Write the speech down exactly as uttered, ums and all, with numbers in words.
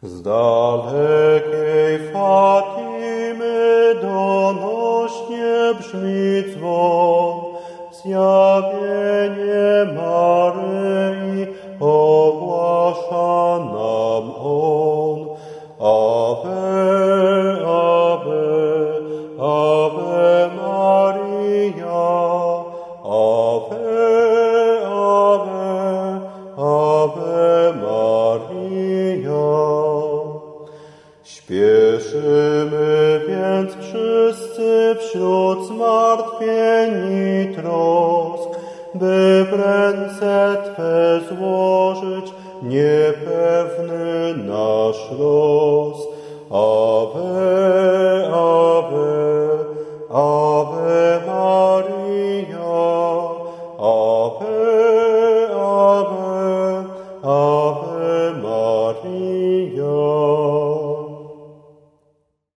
Z dalekiej Fatimy donośnie brzmi dzwon, zjawienie Maryi ogłasza nam on. Ave, Ave, Ave Maria, Ave, Ave, Ave Maria. Śpieszymy więc wszyscy wśród zmartwień i trosk, by w ręce Twe złożyć niepewny nasz los. Ave, Ave, Ave Maria, Ave, Ave, Ave Maria.